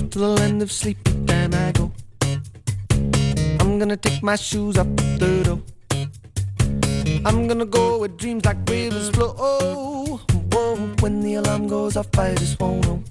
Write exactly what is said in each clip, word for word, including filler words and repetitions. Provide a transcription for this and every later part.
to the land of sleep, then I go. I'm gonna take my shoes up the door. I'm gonna go where dreams like rivers flow. Oh, whoa, when the alarm goes off, I just won't know.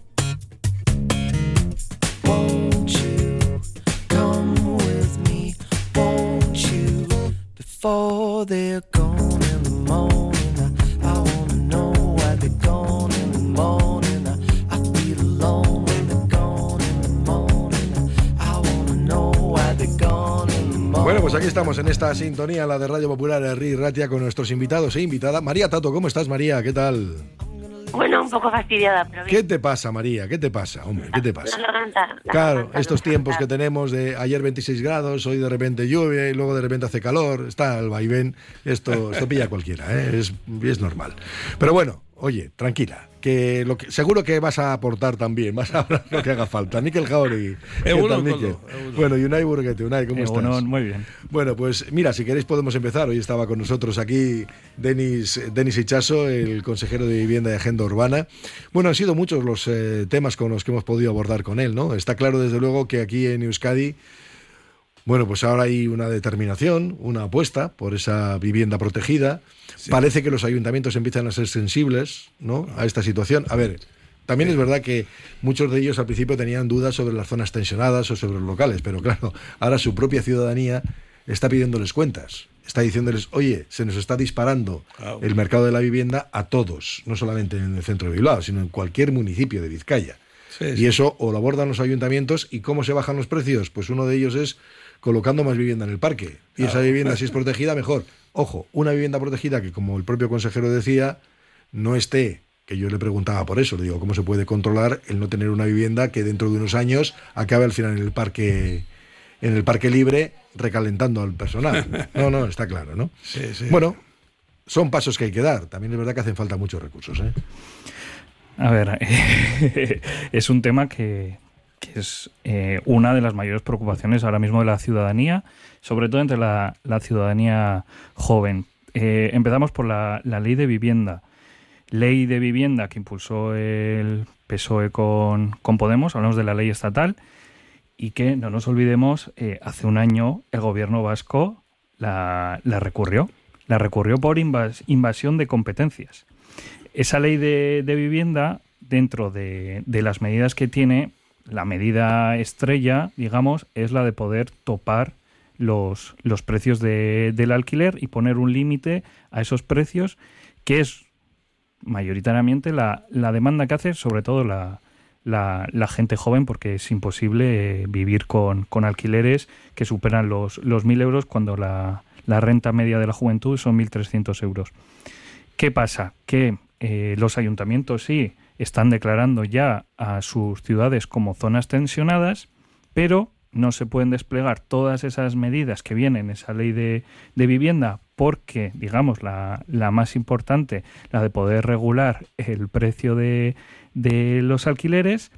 Won't you come with me? Won't you? Before they're gone in the morning, I, I wanna know why they're gone in the morning. I, I feel alone when they're gone in the morning. I wanna know why they're gone in the morning. Bueno, pues aquí estamos en esta sintonía, la de Radio Popular, Herri Ratia, con nuestros invitados e invitada. María Tato, ¿cómo estás, María? ¿Qué tal? Bueno, un poco fastidiada, pero bien. ¿Qué te pasa, María? ¿Qué te pasa, hombre? ¿Qué te pasa? La garganta, la Claro, garganta, estos la tiempos que garganta. tenemos de ayer veintiséis grados, hoy de repente lluvia y luego de repente hace calor, está el vaivén, esto, esto pilla a cualquiera, ¿eh? es, es normal. Pero bueno, oye, tranquila, que, lo que seguro que vas a aportar también, vas a hablar lo que haga falta. Mikel Jauregui, ¿qué tal, Mikel? Bueno, y Unai Burguete, Unai, ¿cómo estás? Bueno, muy bien. Bueno, pues mira, si queréis podemos empezar. Hoy estaba con nosotros aquí Denis, Denis Itxaso, el consejero de Vivienda y Agenda Urbana. Bueno, han sido muchos los eh, temas con los que hemos podido abordar con él, ¿no? Está claro, desde luego, que aquí en Euskadi, bueno, pues ahora hay una determinación, una apuesta por esa vivienda protegida. Sí. Parece que los ayuntamientos empiezan a ser sensibles, ¿no?, a esta situación. A ver, también es verdad que muchos de ellos al principio tenían dudas sobre las zonas tensionadas o sobre los locales, pero claro, ahora su propia ciudadanía está pidiéndoles cuentas. Está diciéndoles, oye, se nos está disparando oh. el mercado de la vivienda a todos, no solamente en el centro de Bilbao, sino en cualquier municipio de Vizcaya. Sí, sí. Y eso o lo abordan los ayuntamientos. ¿Y cómo se bajan los precios? Pues uno de ellos es colocando más vivienda en el parque. Y esa vivienda, si es protegida, mejor. Ojo, una vivienda protegida que, como el propio consejero decía, no esté, que yo le preguntaba por eso, le digo, ¿cómo se puede controlar el no tener una vivienda que dentro de unos años acabe al final en el parque, en el parque libre, recalentando al personal? No, no, está claro, ¿no? Sí, sí. Bueno, son pasos que hay que dar. También es verdad que hacen falta muchos recursos, ¿eh? A ver, es un tema que... que es eh, una de las mayores preocupaciones ahora mismo de la ciudadanía, sobre todo entre la, la ciudadanía joven. Eh, empezamos por la, la ley de vivienda. Ley de vivienda que impulsó el P S O E con, con Podemos, hablamos de la ley estatal, y que, no nos olvidemos, eh, hace un año el gobierno vasco la, la recurrió. La recurrió por invas, invasión de competencias. Esa ley de, de vivienda, dentro de, de las medidas que tiene, la medida estrella, digamos, es la de poder topar los, los precios de, del alquiler y poner un límite a esos precios, que es mayoritariamente la, la demanda que hace, sobre todo la, la, la gente joven, porque es imposible eh, vivir con, con alquileres que superan los, los mil euros cuando la, la renta media de la juventud son mil trescientos euros. ¿Qué pasa? Que eh, los ayuntamientos sí están declarando ya a sus ciudades como zonas tensionadas, pero no se pueden desplegar todas esas medidas que vienen en esa ley de, de vivienda porque, digamos, la, la más importante, la de poder regular el precio de, de los alquileres,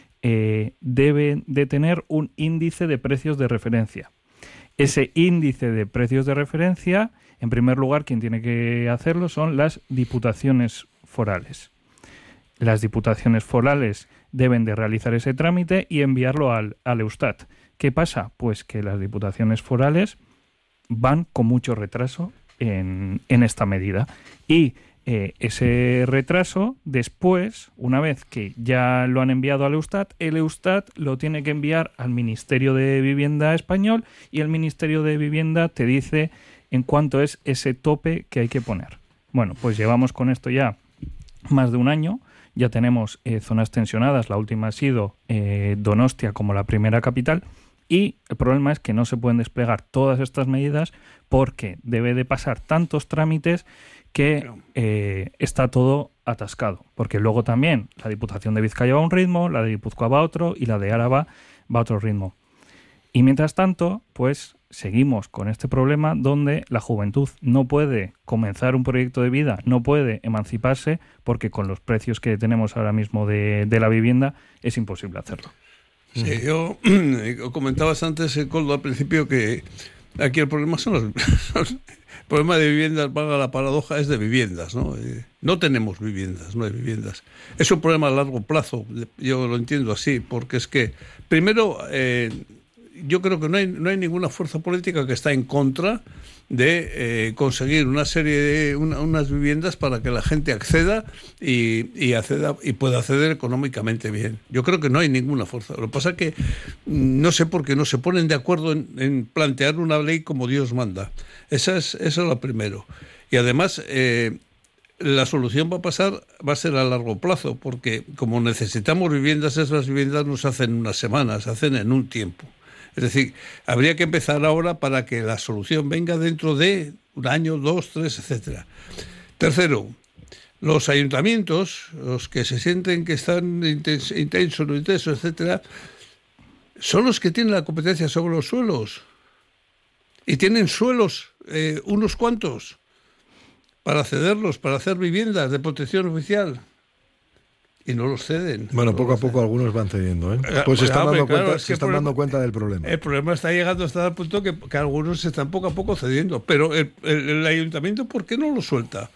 eh, debe de tener un índice de precios de referencia. Ese índice de precios de referencia, en primer lugar, quien tiene que hacerlo son las diputaciones forales. Las diputaciones forales deben de realizar ese trámite y enviarlo al, al Eustat. ¿Qué pasa? Pues que las diputaciones forales van con mucho retraso en, en esta medida. Y eh, ese retraso, después, una vez que ya lo han enviado al Eustat, el Eustat lo tiene que enviar al Ministerio de Vivienda español y el Ministerio de Vivienda te dice en cuánto es ese tope que hay que poner. Bueno, pues llevamos con esto ya más de un año. Ya tenemos eh, zonas tensionadas, la última ha sido eh, Donostia como la primera capital, y el problema es que no se pueden desplegar todas estas medidas porque debe de pasar tantos trámites que eh, está todo atascado, porque luego también la Diputación de Vizcaya va a un ritmo, la de Guipúzcoa va a otro y la de Álava va a otro ritmo. Y mientras tanto, pues seguimos con este problema donde la juventud no puede comenzar un proyecto de vida, no puede emanciparse, porque con los precios que tenemos ahora mismo de, de la vivienda es imposible hacerlo. Sí, yo comentabas antes, Coldo, al principio, que aquí el problema son los, los, El problema de viviendas, valga la paradoja, es de viviendas, ¿no? Eh, no tenemos viviendas, no hay viviendas. Es un problema a largo plazo, yo lo entiendo así, porque es que, primero, eh, yo creo que no hay, no hay ninguna fuerza política que está en contra de eh, conseguir una serie de una, unas viviendas para que la gente acceda y, y acceda y pueda acceder económicamente bien. Yo creo que no hay ninguna fuerza. Lo que pasa es que no sé por qué no se ponen de acuerdo en, en plantear una ley como Dios manda. Esa es, eso es lo primero. Y además eh, la solución va a pasar, va a ser a largo plazo, porque como necesitamos viviendas, esas viviendas no se hacen en unas semanas, se hacen en un tiempo. Es decir, habría que empezar ahora para que la solución venga dentro de un año, dos, tres, etcétera. Tercero, los ayuntamientos, los que se sienten que están intensos, intensos, no intensos, etcétera, son los que tienen la competencia sobre los suelos. Y tienen suelos, eh, unos cuantos, para cederlos, para hacer viviendas de protección oficial. Y no los ceden. Bueno, no poco a ceden. poco algunos van cediendo, ¿eh? Pues se están, Claro, dando, claro, cuenta, es que se están el dando problema- cuenta del problema. El problema está llegando hasta el punto que, que algunos se están poco a poco cediendo. Pero el, el, el ayuntamiento, ¿por qué no lo suelta?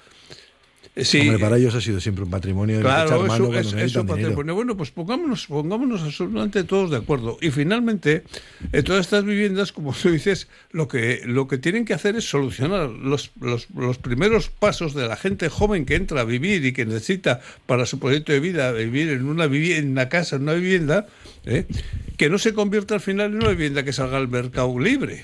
Sí, Hombre, para ellos ha sido siempre un patrimonio de claro, echar mano eso, cuando es, eso necesitan dinero. patrimonio. Bueno, pues pongámonos, pongámonos absolutamente todos de acuerdo. Y finalmente, en todas estas viviendas, como tú dices, lo que, lo que tienen que hacer es solucionar los, los, los primeros pasos de la gente joven que entra a vivir y que necesita para su proyecto de vida vivir en una, vivi- en una casa, en una vivienda, ¿eh? Que no se convierta al final en una vivienda que salga al mercado libre,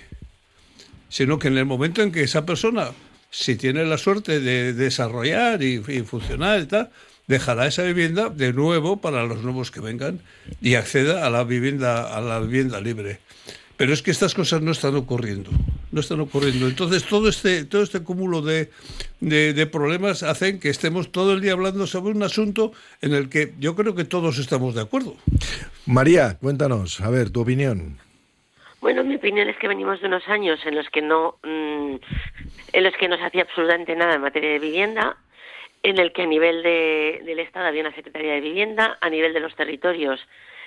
sino que en el momento en que esa persona, si tiene la suerte de desarrollar y, y funcionar y tal, dejará esa vivienda de nuevo para los nuevos que vengan y acceda a la vivienda a la vivienda libre. Pero es que estas cosas no están ocurriendo, no están ocurriendo. Entonces todo este todo este cúmulo de, de, de problemas hacen que estemos todo el día hablando sobre un asunto en el que yo creo que todos estamos de acuerdo. María, cuéntanos, a ver, tu opinión. Bueno, mi opinión es que venimos de unos años en los que no, mmm, en los que no se hacía absolutamente nada en materia de vivienda, en el que a nivel de, del Estado había una Secretaría de Vivienda, a nivel de los territorios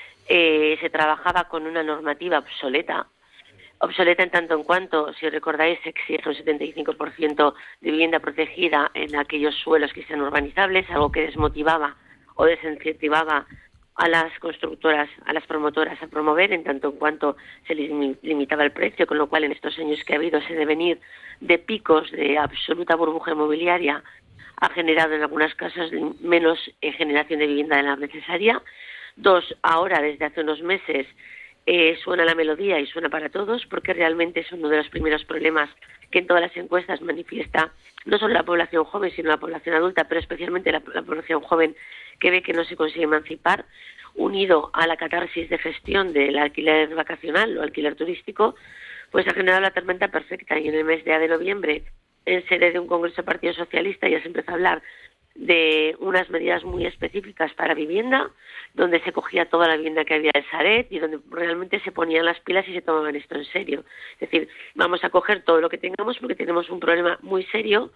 eh, se trabajaba con una normativa obsoleta, obsoleta en tanto en cuanto, si recordáis, se exige un setenta y cinco por ciento de vivienda protegida en aquellos suelos que sean urbanizables, algo que desmotivaba o desincentivaba a las constructoras, a las promotoras a promover, en tanto en cuanto se les limitaba el precio, con lo cual en estos años que ha habido ese devenir de picos de absoluta burbuja inmobiliaria ha generado en algunos casos menos eh, generación de vivienda de la necesaria. Dos, ahora desde hace unos meses eh, suena la melodía y suena para todos, porque realmente es uno de los primeros problemas que en todas las encuestas manifiesta no solo la población joven, sino la población adulta, pero especialmente la, la población joven, que ve que no se consigue emancipar, unido a la catarsis de gestión del alquiler vacacional o alquiler turístico, pues ha generado la tormenta perfecta. Y en el mes de, de noviembre, en sede de un congreso del Partido Socialista, ya se empezó a hablar de unas medidas muy específicas para vivienda, donde se cogía toda la vivienda que había del Sareb y donde realmente se ponían las pilas y se tomaban esto en serio. Es decir, vamos a coger todo lo que tengamos porque tenemos un problema muy serio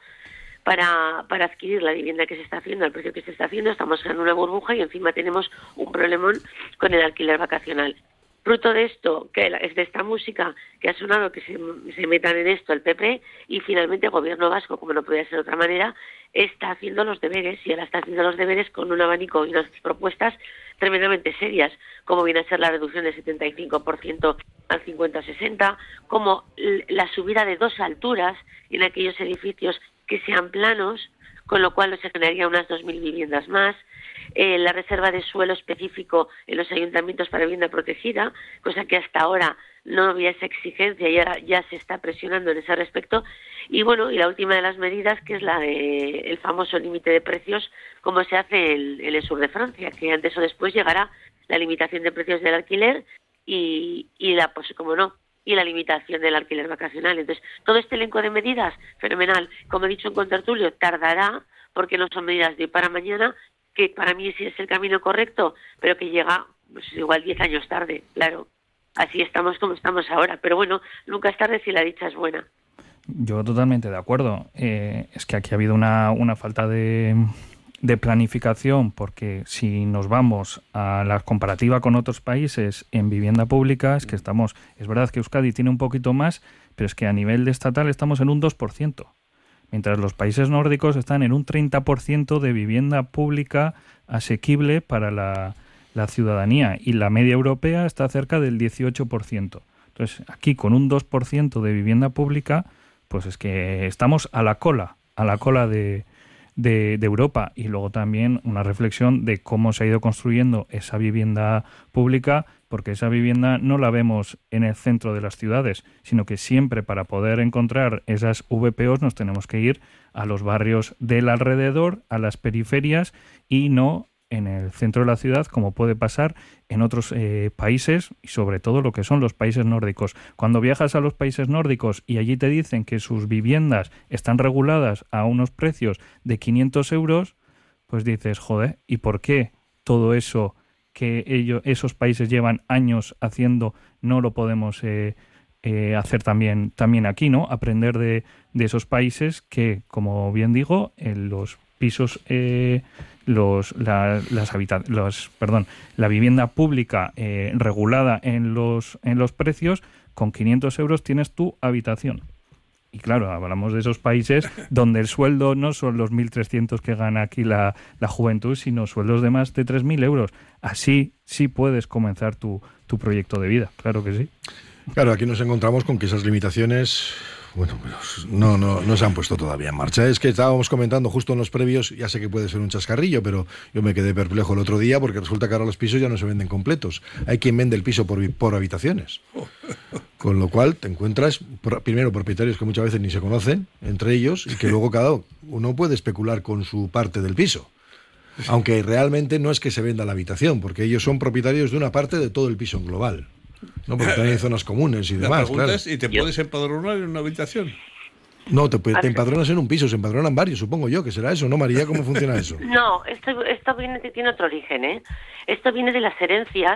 para, para adquirir la vivienda que se está haciendo, al precio que se está haciendo. Estamos en una burbuja y encima tenemos un problemón con el alquiler vacacional. Fruto de esto, que es de esta música que ha sonado, que se, se metan en esto el P P, y finalmente el gobierno vasco, como no podía ser de otra manera, está haciendo los deberes, y ahora está haciendo los deberes con un abanico y unas propuestas tremendamente serias, como viene a ser la reducción del setenta y cinco por ciento al cincuenta a sesenta, como la subida de dos alturas en aquellos edificios que sean planos, con lo cual se generaría unas dos mil viviendas más, eh, la reserva de suelo específico en los ayuntamientos para vivienda protegida, cosa que hasta ahora no había esa exigencia y ahora ya se está presionando en ese respecto. Y bueno, y la última de las medidas, que es la de el famoso límite de precios, como se hace en, en el sur de Francia, que antes o después llegará la limitación de precios del alquiler y, y la, pues como no, y la limitación del alquiler vacacional. Entonces, todo este elenco de medidas, fenomenal. Como he dicho en contertulio, tardará, porque no son medidas de hoy para mañana, que para mí sí es el camino correcto, pero que llega pues, igual diez años tarde, claro. Así estamos como estamos ahora. Pero bueno, nunca es tarde si la dicha es buena. Yo totalmente de acuerdo. Eh, es que aquí ha habido una, una falta de, de planificación, porque si nos vamos a la comparativa con otros países en vivienda pública, es que estamos, es verdad que Euskadi tiene un poquito más, pero es que a nivel estatal estamos en un dos por ciento. Mientras los países nórdicos están en un treinta por ciento de vivienda pública asequible para la, la ciudadanía y la media europea está cerca del dieciocho por ciento. Entonces, aquí con un dos por ciento de vivienda pública, pues es que estamos a la cola, a la cola de, de, de Europa. Y luego también una reflexión de cómo se ha ido construyendo esa vivienda pública, porque esa vivienda no la vemos en el centro de las ciudades, sino que siempre para poder encontrar esas V P Os nos tenemos que ir a los barrios del alrededor, a las periferias y no en el centro de la ciudad, como puede pasar en otros eh, países y sobre todo lo que son los países nórdicos. Cuando viajas a los países nórdicos y allí te dicen que sus viviendas están reguladas a unos precios de quinientos euros, pues dices, joder, ¿y por qué todo eso que ellos, esos países llevan años haciendo, no lo podemos eh, eh, hacer también, también aquí, ¿no? Aprender de, de esos países que, como bien digo, en los pisos, eh, los, la, las habita- los, perdón, la vivienda pública eh, regulada en los, en los precios, con quinientos euros tienes tu habitación. Y claro, hablamos de esos países donde el sueldo no son los mil trescientos que gana aquí la, la juventud, sino sueldos de más de tres mil euros. Así sí puedes comenzar tu, tu proyecto de vida, claro que sí. Claro, aquí nos encontramos con que esas limitaciones, bueno, pues no, no, no se han puesto todavía en marcha. Es que estábamos comentando justo en los previos, ya sé que puede ser un chascarrillo, pero yo me quedé perplejo el otro día porque resulta que ahora los pisos ya no se venden completos. Hay quien vende el piso por, por habitaciones. Con lo cual te encuentras, primero, propietarios que muchas veces ni se conocen entre ellos y que luego cada uno puede especular con su parte del piso. Aunque realmente no es que se venda la habitación, porque ellos son propietarios de una parte de todo el piso en global. No, porque también hay zonas comunes y La demás, pregunta claro. es, ¿y te puedes empadronar en una habitación? No, te, te empadronas en un piso, se empadronan varios, supongo yo, que será eso, ¿no, María? ¿Cómo funciona eso? No, esto, esto viene, tiene otro origen, ¿eh? Esto viene de las herencias.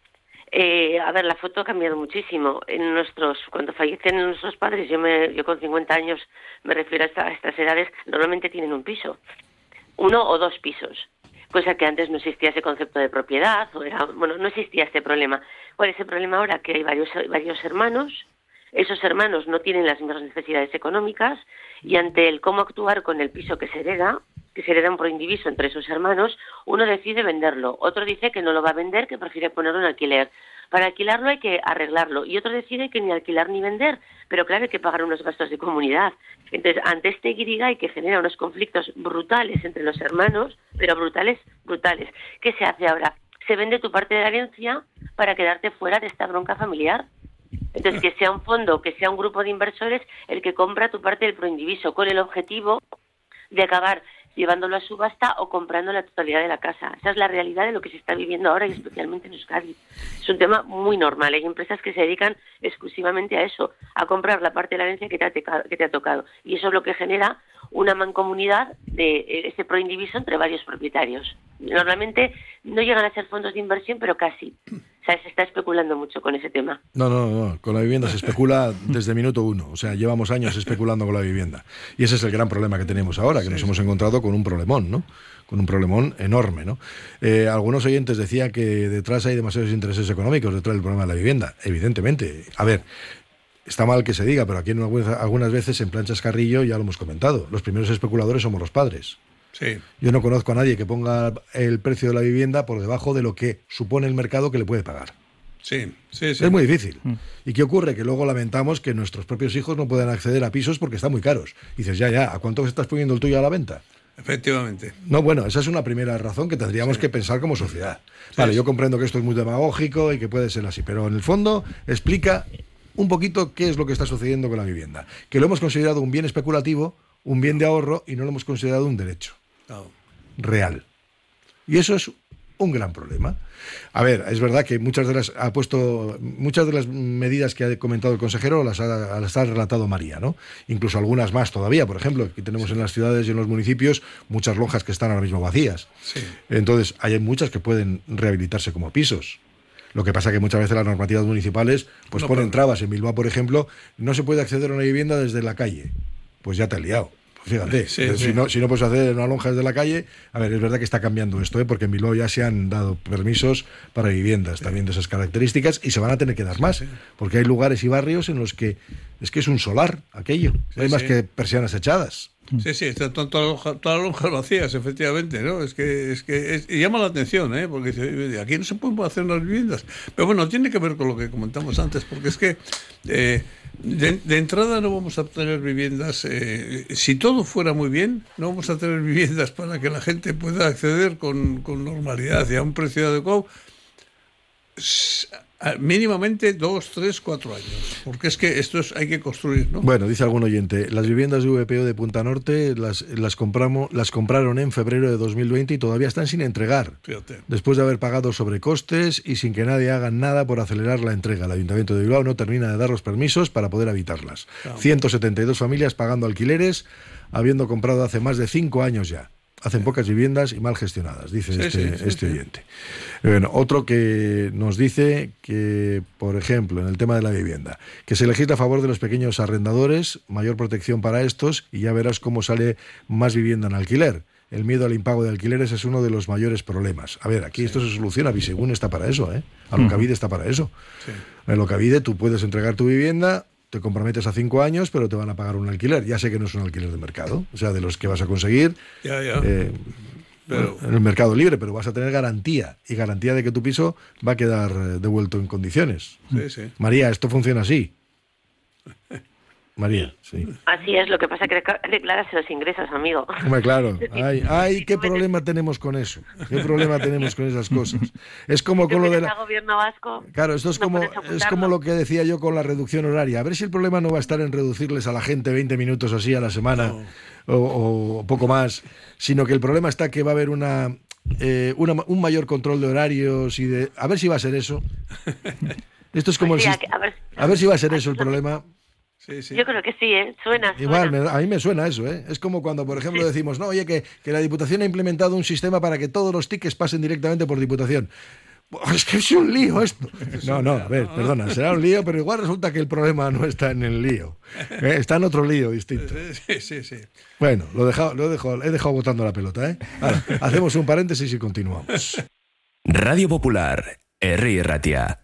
Eh, a ver, la foto ha cambiado muchísimo. En nuestros, cuando fallecen nuestros padres, yo me, yo con cincuenta años me refiero a, esta, a estas edades, normalmente tienen un piso, uno o dos pisos, cosa que antes no existía ese concepto de propiedad, o era, bueno, no existía este problema. ¿Cuál es el problema ahora? Que hay varios, varios hermanos, esos hermanos no tienen las mismas necesidades económicas y ante el cómo actuar con el piso que se hereda, que se hereda un proindiviso entre esos hermanos, uno decide venderlo, otro dice que no lo va a vender, que prefiere ponerlo en alquiler. Para alquilarlo hay que arreglarlo y otro decide que ni alquilar ni vender, pero claro, hay que pagar unos gastos de comunidad. Entonces, ante este guirigay que genera unos conflictos brutales entre los hermanos, pero brutales, brutales, ¿qué se hace ahora? Se vende tu parte de la herencia para quedarte fuera de esta bronca familiar. Entonces, que sea un fondo, que sea un grupo de inversores el que compra tu parte del proindiviso con el objetivo de acabar llevándolo a subasta o comprando la totalidad de la casa. Esa es la realidad de lo que se está viviendo ahora y especialmente en Euskadi. Es un tema muy normal. Hay empresas que se dedican exclusivamente a eso, a comprar la parte de la herencia que te ha, tecado, que te ha tocado. Y eso es lo que genera una mancomunidad de ese proindiviso entre varios propietarios. Normalmente no llegan a ser fondos de inversión, pero casi. O sea, se está especulando mucho con ese tema. No, no, no. Con la vivienda se especula desde minuto uno. O sea, llevamos años especulando con la vivienda. Y ese es el gran problema que tenemos ahora, que sí, nos hemos encontrado con un problemón, ¿no? Con un problemón enorme, ¿no? Eh, algunos oyentes decían que detrás hay demasiados intereses económicos detrás del problema de la vivienda. Evidentemente. A ver, está mal que se diga, pero aquí en algunas, algunas veces en plan chascarrillo ya lo hemos comentado. Los primeros especuladores somos los padres. Sí. Yo no conozco a nadie que ponga el precio de la vivienda por debajo de lo que supone el mercado que le puede pagar. Sí, sí, sí. Es muy difícil. Mm. ¿Y qué ocurre? Que luego lamentamos que nuestros propios hijos no puedan acceder a pisos porque están muy caros. Y dices, ya, ya, ¿a cuánto estás poniendo el tuyo a la venta? Efectivamente. No, bueno, esa es una primera razón que tendríamos sí. que pensar como sociedad. Sí, vale, sí. Yo comprendo que esto es muy demagógico y que puede ser así, pero en el fondo explica un poquito qué es lo que está sucediendo con la vivienda. Que lo hemos considerado un bien especulativo, un bien de ahorro y no lo hemos considerado un derecho. No. Real. Y eso es un gran problema. A ver, es verdad que muchas de las ha puesto muchas de las medidas que ha comentado el consejero las ha, las ha relatado María, ¿no? Incluso algunas más todavía. Por ejemplo, aquí tenemos sí. en las ciudades y en los municipios muchas lonjas que están ahora mismo vacías. Sí. Entonces, hay muchas que pueden rehabilitarse como pisos. Lo que pasa que muchas veces las normativas municipales pues no, ponen pero... trabas. En Bilbao, por ejemplo, no se puede acceder a una vivienda desde la calle. Pues ya te has liado. Fíjate, Sí, si, sí. No, si no puedes hacer una lonja desde la calle, a ver, es verdad que está cambiando esto, ¿eh? Porque en Bilbao ya se han dado permisos para viviendas también de esas características y se van a tener que dar más, porque hay lugares y barrios en los que es que es un solar aquello, no Sí, hay más sí. que persianas echadas. Sí, sí, están todas las lonjas, todas las lonjas vacías, efectivamente, ¿no? Es que, es que es- y llama la atención, ¿eh? Porque dice, "Oye, aquí no se pueden hacer las viviendas". Pero bueno, tiene que ver con lo que comentamos antes, porque es que eh, de, de entrada no vamos a tener viviendas, eh, si todo fuera muy bien, no vamos a tener viviendas para que la gente pueda acceder con, con normalidad y a un precio adecuado. S- a- Mínimamente dos, tres, cuatro años, porque es que esto es, hay que construir, ¿no? Bueno, dice algún oyente, las viviendas de V P O de Punta Norte las, las, compramos, las compraron en febrero de dos mil veinte y todavía están sin entregar. Fíjate. Después de haber pagado sobrecostes y sin que nadie haga nada por acelerar la entrega. El Ayuntamiento de Bilbao no termina de dar los permisos para poder habitarlas. Claro. ciento setenta y dos familias pagando alquileres, habiendo comprado hace más de cinco años ya. Hacen pocas viviendas y mal gestionadas, dice Sí, este, sí, sí, este sí. oyente. Bueno, otro que nos dice que, por ejemplo, en el tema de la vivienda, que se legisla a favor de los pequeños arrendadores, mayor protección para estos, y ya verás cómo sale más vivienda en alquiler. El miedo al impago de alquileres es uno de los mayores problemas. A ver, aquí esto se soluciona, Bisegún está para eso, ¿eh? Alokabide está para eso. Sí. En Alokabide tú puedes entregar tu vivienda, te comprometes a cinco años, pero te van a pagar un alquiler. Ya sé que no es un alquiler de mercado, o sea, de los que vas a conseguir Ya, ya. eh, Pero- en el mercado libre, pero vas a tener garantía, y garantía de que tu piso va a quedar eh, devuelto en condiciones. Sí, sí. María, esto funciona así. María, sí. Así es, lo que pasa que declaras los ingresos, amigo. Hombre, claro. Ay, ay, qué problema tenemos con eso. ¿Qué problema tenemos con esas cosas? Es como con lo de la... al gobierno vasco. Claro, esto es no como, puedes es ocultarlo. como lo que decía yo con la reducción horaria. A ver si el problema no va a estar en reducirles a la gente veinte minutos así a la semana o, o poco más, sino que el problema está que va a haber una, eh, una un mayor control de horarios y de... A ver si va a ser eso. Esto es como Pues sí, el a, sist- a ver, A ver si va a ser eso el problema. Sí, sí. yo creo que sí, ¿eh? Suena, Igual, suena. me- a mí me suena eso, ¿eh? Es como cuando, por ejemplo, decimos, no, oye, que, que la Diputación ha implementado un sistema para que todos los tickets pasen directamente por Diputación. Buah, es que es un lío esto. No, no, a ver, perdona, será un lío, pero igual resulta que el problema no está en el lío. ¿eh? Está en otro lío distinto. Sí, sí, sí. Bueno, lo he dejado, lo he dejado, he dejado botando la pelota, ¿eh? Ahora, hacemos un paréntesis y continuamos. Radio Popular, Herri Ratia.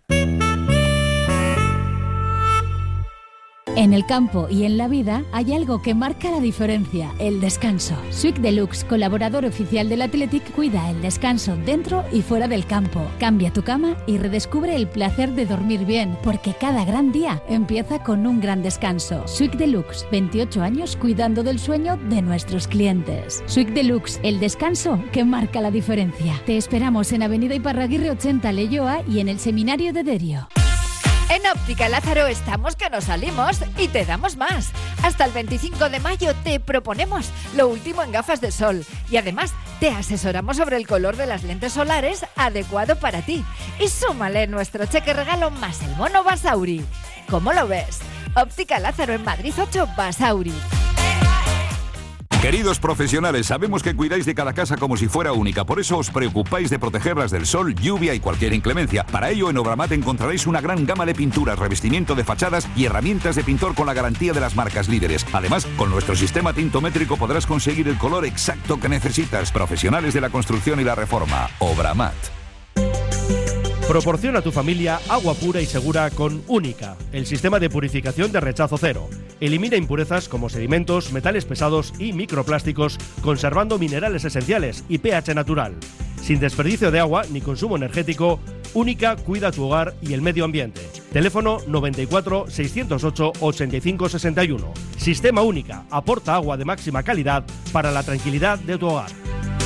En el campo y en la vida hay algo que marca la diferencia, el descanso. Suic Deluxe, colaborador oficial del Athletic, cuida el descanso dentro y fuera del campo. Cambia tu cama y redescubre el placer de dormir bien, porque cada gran día empieza con un gran descanso. Suic Deluxe, veintiocho años cuidando del sueño de nuestros clientes. Suic Deluxe, el descanso que marca la diferencia. Te esperamos en Avenida Iparraguirre ochenta, Leioa, y en el Seminario de Derio. En Óptica Lázaro estamos que nos salimos y te damos más. Hasta el veinticinco de mayo te proponemos lo último en gafas de sol y además te asesoramos sobre el color de las lentes solares adecuado para ti. Y súmale nuestro cheque regalo más el bono Basauri. ¿Cómo lo ves? Óptica Lázaro en Madrid ocho, Basauri. Queridos profesionales, sabemos que cuidáis de cada casa como si fuera única, por eso os preocupáis de protegerlas del sol, lluvia y cualquier inclemencia. Para ello, en Obramat encontraréis una gran gama de pinturas, revestimiento de fachadas y herramientas de pintor con la garantía de las marcas líderes. Además, con nuestro sistema tintométrico podrás conseguir el color exacto que necesitas. Profesionales de la construcción y la reforma. Obramat. Proporciona a tu familia agua pura y segura con Única, el sistema de purificación de rechazo cero. Elimina impurezas como sedimentos, metales pesados y microplásticos, conservando minerales esenciales y pH natural. Sin desperdicio de agua ni consumo energético, Única cuida tu hogar y el medio ambiente. Teléfono noventa y cuatro, seiscientos ocho, ochenta y cinco sesenta y uno. Sistema Única aporta agua de máxima calidad para la tranquilidad de tu hogar.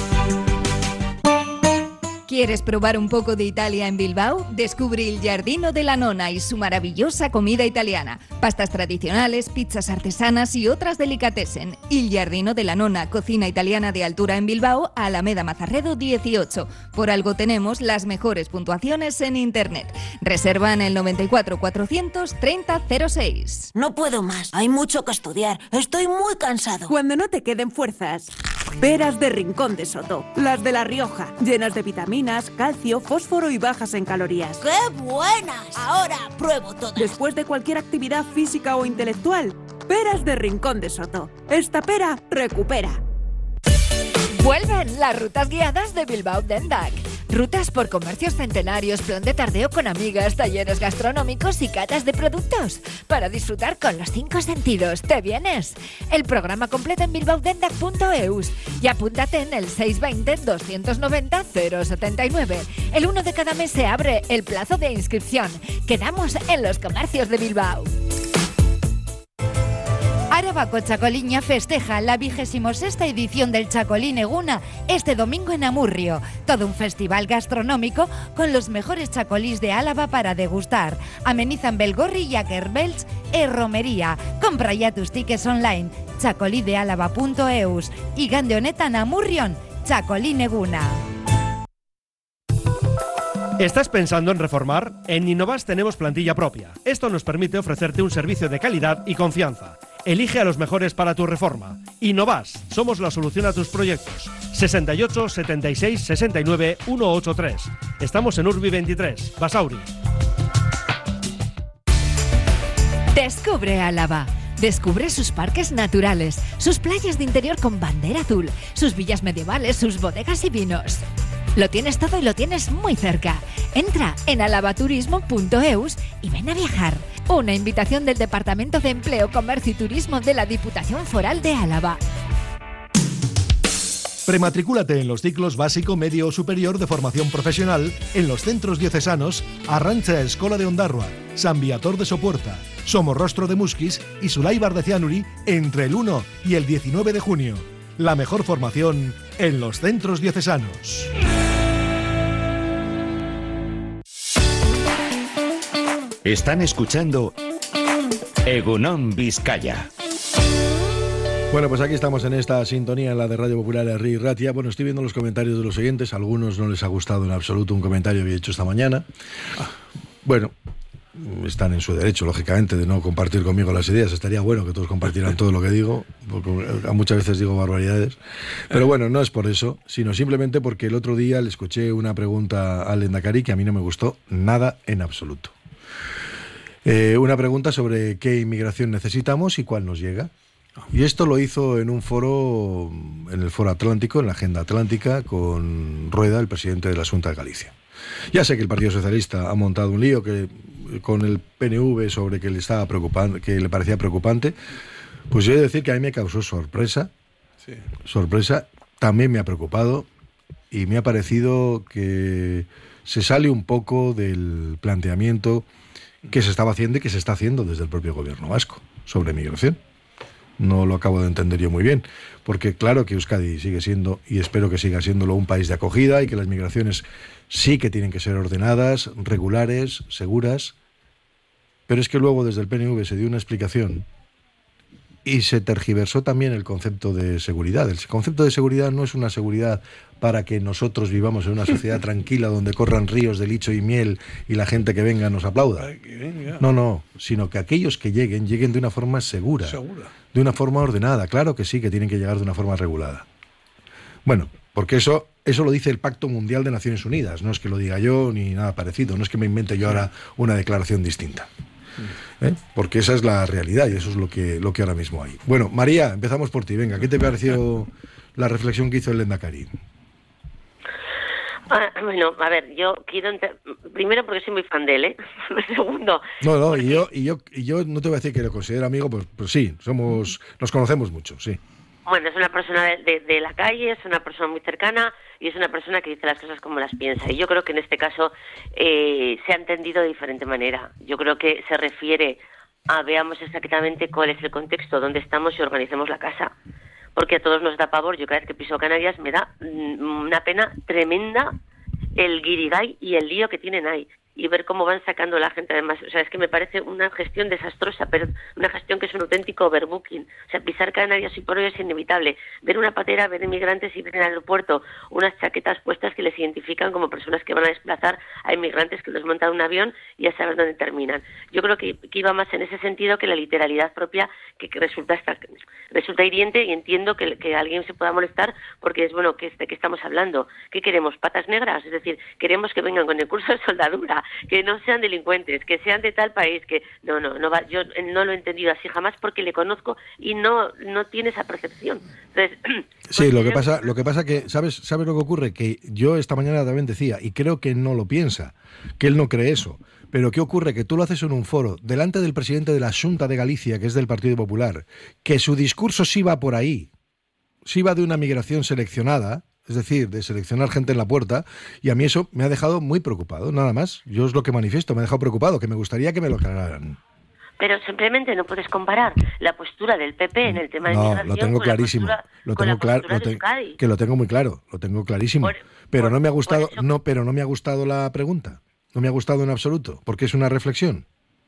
¿Quieres probar un poco de Italia en Bilbao? Descubre el Giardino de la Nonna y su maravillosa comida italiana. Pastas tradicionales, pizzas artesanas y otras delicatessen. El Giardino de la Nonna, cocina italiana de altura en Bilbao, Alameda Mazarredo dieciocho. Por algo tenemos las mejores puntuaciones en internet. Reserva en el noventa y cuatro, cuatrocientos treinta, cero seis. No puedo más, hay mucho que estudiar. Estoy muy cansado. Cuando no te queden fuerzas, peras de Rincón de Soto, las de La Rioja, llenas de vitaminas, calcio, fósforo y bajas en calorías. ¡Qué buenas! Ahora pruebo todas. Después de cualquier actividad física o intelectual, Peras de Rincón de Soto. Esta pera recupera. Vuelven las rutas guiadas de Bilbao Dendac. Rutas por comercios centenarios, plan de tardeo con amigas, talleres gastronómicos y catas de productos. Para disfrutar con los cinco sentidos. ¿Te vienes? El programa completo en bilbao dendac punto eus y apúntate en el seis dos cero, dos nueve cero, cero siete nueve. El uno de cada mes se abre el plazo de inscripción. Quedamos en los comercios de Bilbao. Arabako Txakoliña festeja la vigésima sexta edición del Txakolín Eguna este domingo en Amurrio. Todo un festival gastronómico con los mejores txakolís de Álava para degustar. Amenizan Belgorri, Jakerbelch e Romería. Compra ya tus tickets online. txakolidealava punto eus. Igande honetan Amurrion, Txakolín Eguna. ¿Estás pensando en reformar? En Innovas tenemos plantilla propia. Esto nos permite ofrecerte un servicio de calidad y confianza. Elige a los mejores para tu reforma. Innovas, somos la solución a tus proyectos. sesenta y ocho, setenta y seis, sesenta y nueve, ciento ochenta y tres. Estamos en Urbi veintitrés, Basauri. Descubre Álava. Descubre sus parques naturales, sus playas de interior con bandera azul, sus villas medievales, sus bodegas y vinos. Lo tienes todo y lo tienes muy cerca. Entra en alabaturismo punto eus y ven a viajar. Una invitación del Departamento de Empleo, Comercio y Turismo de la Diputación Foral de Álava. Prematricúlate en los ciclos básico, medio o superior de formación profesional en los centros diocesanos Arrantza Escola de Ondarroa, San Viator de Sopuerta, Somorrostro de Musquis y Sulaibar de Cianuri entre el uno y el diecinueve de junio. La mejor formación en los centros diocesanos. Están escuchando Egunon Vizcaya. Bueno, pues aquí estamos en esta sintonía, en la de Radio Popular Herri y Ratia. Bueno, estoy viendo los comentarios de los oyentes. A algunos no les ha gustado en absoluto un comentario que había hecho esta mañana. Bueno, están en su derecho, lógicamente, de no compartir conmigo las ideas. Estaría bueno que todos compartieran todo lo que digo, porque muchas veces digo barbaridades. Pero bueno, no es por eso, sino simplemente porque el otro día le escuché una pregunta al Lehendakari que a mí no me gustó nada en absoluto. Eh, una pregunta sobre qué inmigración necesitamos y cuál nos llega. Y esto lo hizo en un foro, en el Foro Atlántico, en la Agenda Atlántica, con Rueda, el presidente de la Xunta de Galicia. Ya sé que el Partido Socialista ha montado un lío que, con el P N V sobre que le estaba preocupante, que le parecía preocupante. Pues yo he de decir que a mí me causó sorpresa. Sí. Sorpresa, también me ha preocupado y me ha parecido que se sale un poco del planteamiento que se estaba haciendo y que se está haciendo desde el propio gobierno vasco sobre migración. No lo acabo de entender yo muy bien, porque claro que Euskadi sigue siendo, y espero que siga siéndolo, un país de acogida y que las migraciones sí que tienen que ser ordenadas, regulares, seguras, pero es que luego desde el P N V se dio una explicación y se tergiversó también el concepto de seguridad. El concepto de seguridad no es una seguridad para que nosotros vivamos en una sociedad tranquila donde corran ríos de licho y miel y la gente que venga nos aplauda. No, no, sino que aquellos que lleguen, lleguen de una forma segura, segura, de una forma ordenada. Claro que sí, que tienen que llegar de una forma regulada. Bueno, porque eso, eso lo dice el Pacto Mundial de Naciones Unidas, no es que lo diga yo ni nada parecido, no es que me invente yo ahora una declaración distinta. ¿Eh? Porque esa es la realidad y eso es lo que, lo que ahora mismo hay. Bueno, María, empezamos por ti. Venga, ¿qué te pareció la reflexión que hizo el Lehendakari? Ah, bueno, a ver, yo quiero... Enter... Primero porque soy muy fan de él, ¿eh? Segundo... No, no, porque... y, yo, y, yo, y yo no te voy a decir que lo considero amigo, pues, pues sí, somos, nos conocemos mucho, sí. Bueno, es una persona de, de, de la calle, es una persona muy cercana y es una persona que dice las cosas como las piensa. Y yo creo que en este caso eh, se ha entendido de diferente manera. Yo creo que se refiere a veamos exactamente cuál es el contexto, dónde estamos y organicemos la casa. Porque a todos nos da pavor. Yo cada vez que piso Canarias me da una pena tremenda el guirigay y el lío que tienen ahí. Y ver cómo van sacando la gente además. O sea, es que me parece una gestión desastrosa, pero una gestión que es un auténtico overbooking. O sea, pisar Canarias y por ello es inevitable. Ver una patera, ver inmigrantes y ver en el aeropuerto unas chaquetas puestas que les identifican como personas que van a desplazar a inmigrantes que los montan un avión y a saber dónde terminan. Yo creo que, que iba más en ese sentido que la literalidad propia, que, que resulta esta, resulta hiriente, y entiendo que, que alguien se pueda molestar porque es, bueno, ¿de qué estamos hablando? ¿Qué queremos? ¿Patas negras? Es decir, queremos que vengan con el curso de soldadura, que no sean delincuentes, que sean de tal país, que no, no, no va, yo no lo he entendido así jamás porque le conozco y no no tiene esa percepción. Entonces, sí, lo que pasa, lo que pasa que sabes, sabes lo que ocurre, que yo esta mañana también decía y creo que no lo piensa, que él no cree eso. Pero ¿qué ocurre? Que tú lo haces en un foro, delante del presidente de la Xunta de Galicia, que es del Partido Popular, que su discurso sí va por ahí, sí va de una migración seleccionada, es decir, de seleccionar gente en la puerta, y a mí eso me ha dejado muy preocupado, nada más. Yo es lo que manifiesto, me ha dejado preocupado, que me gustaría que me lo aclararan. Pero simplemente no puedes comparar la postura del P P en el tema de no, migración lo tengo clarísimo, postura, lo tengo claro, lo te, que lo tengo muy claro, lo tengo clarísimo. Por, pero por, no me ha gustado, eso... no, pero no me ha gustado la pregunta. No me ha gustado en absoluto, porque es una reflexión.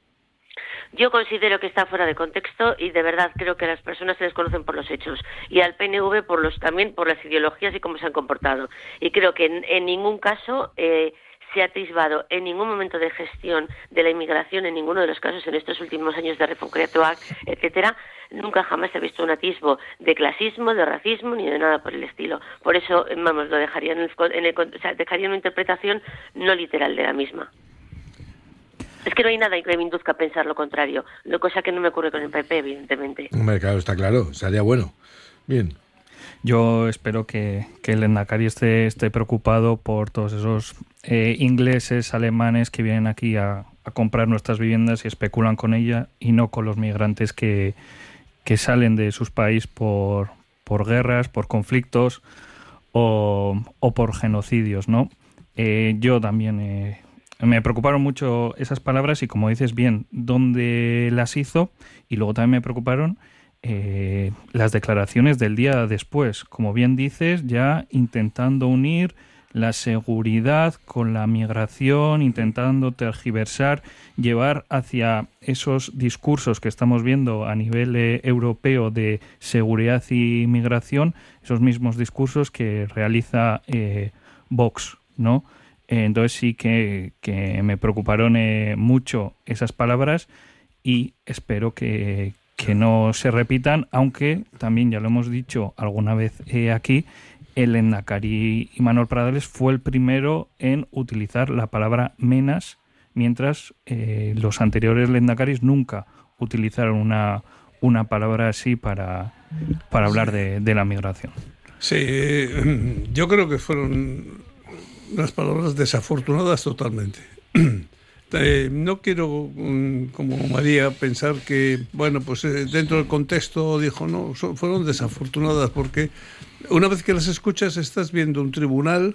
Yo considero que está fuera de contexto y de verdad creo que a las personas se les conocen por los hechos y al P N V por los también por las ideologías y cómo se han comportado. Y creo que en, en ningún caso eh, se ha atisbado en ningún momento de gestión de la inmigración, en ninguno de los casos en estos últimos años de Reform-Creato Act, etcétera, nunca jamás se ha visto un atisbo de clasismo, de racismo, ni de nada por el estilo. Por eso, vamos, lo dejaría en el, en el, o sea, dejaría una interpretación no literal de la misma. Es que no hay nada que me induzca a pensar lo contrario, lo cosa que no me ocurre con el P P, evidentemente. Hombre, claro, está claro, sería bueno. Bien. Yo espero que, que el Endacari esté, esté preocupado por todos esos eh, ingleses, alemanes que vienen aquí a, a comprar nuestras viviendas y especulan con ella, y no con los migrantes que, que salen de sus países por, por guerras, por conflictos o, o por genocidios, ¿no? Eh, yo también eh, me preocuparon mucho esas palabras y, como dices bien, dónde las hizo, y luego también me preocuparon Eh, las declaraciones del día después, como bien dices, ya intentando unir la seguridad con la migración, intentando tergiversar, llevar hacia esos discursos que estamos viendo a nivel eh, europeo de seguridad y migración, esos mismos discursos que realiza eh, Vox, ¿no? Eh, entonces sí que, que me preocuparon eh, mucho esas palabras y espero que que no se repitan, aunque también ya lo hemos dicho alguna vez eh, aquí, el Endacari Imanol Pradales fue el primero en utilizar la palabra menas, mientras eh, los anteriores Lendakaris nunca utilizaron una, una palabra así para, para hablar de, de la migración. Sí, eh, yo creo que fueron unas palabras desafortunadas totalmente. Eh, no quiero, como María, pensar que, bueno, pues eh, dentro del contexto dijo, no, son, fueron desafortunadas, porque una vez que las escuchas estás viendo un tribunal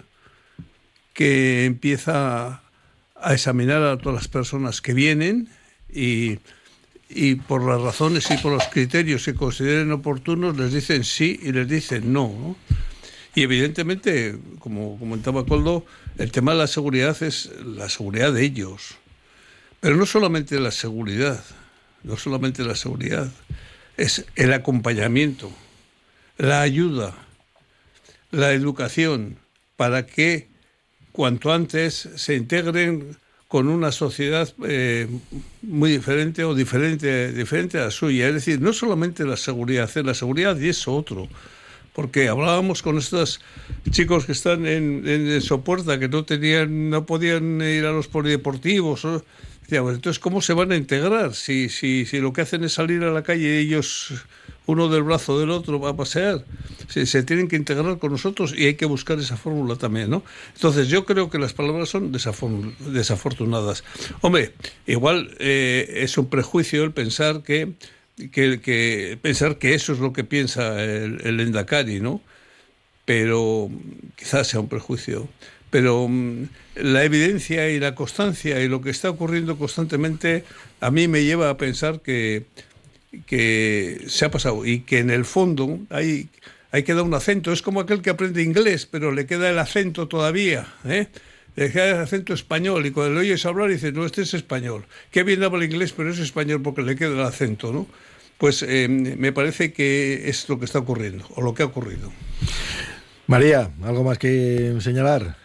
que empieza a examinar a todas las personas que vienen y, y por las razones y por los criterios que consideren oportunos les dicen sí y les dicen no, ¿no? Y evidentemente, como comentaba Koldo, el tema de la seguridad es la seguridad de ellos. Pero no solamente la seguridad, no solamente la seguridad, es el acompañamiento, la ayuda, la educación, para que cuanto antes se integren con una sociedad eh, muy diferente o diferente, diferente a la suya. Es decir, no solamente la seguridad, es la seguridad y eso otro. Porque hablábamos con estos chicos que están en, en Sopuerta, que no tenían, no podían ir a los polideportivos, ¿no? Entonces, ¿cómo se van a integrar si, si, si lo que hacen es salir a la calle y ellos, uno del brazo del otro, va a pasear? Se, se tienen que integrar con nosotros y hay que buscar esa fórmula también, ¿no? Entonces, yo creo que las palabras son desafor- desafortunadas. Hombre, igual eh, es un prejuicio el pensar que, que, que, pensar que eso es lo que piensa el, el Endacari, ¿no? Pero quizás sea un prejuicio. Pero um, la evidencia y la constancia y lo que está ocurriendo constantemente a mí me lleva a pensar que, que se ha pasado y que en el fondo hay, hay que dar un acento. Es como aquel que aprende inglés, pero le queda el acento todavía, ¿eh? Le queda el acento español y cuando le oyes hablar dices, no, este es español. Qué bien habla inglés, pero es español porque le queda el acento, ¿no? Pues eh, me parece que es lo que está ocurriendo, o lo que ha ocurrido. María, ¿algo más que señalar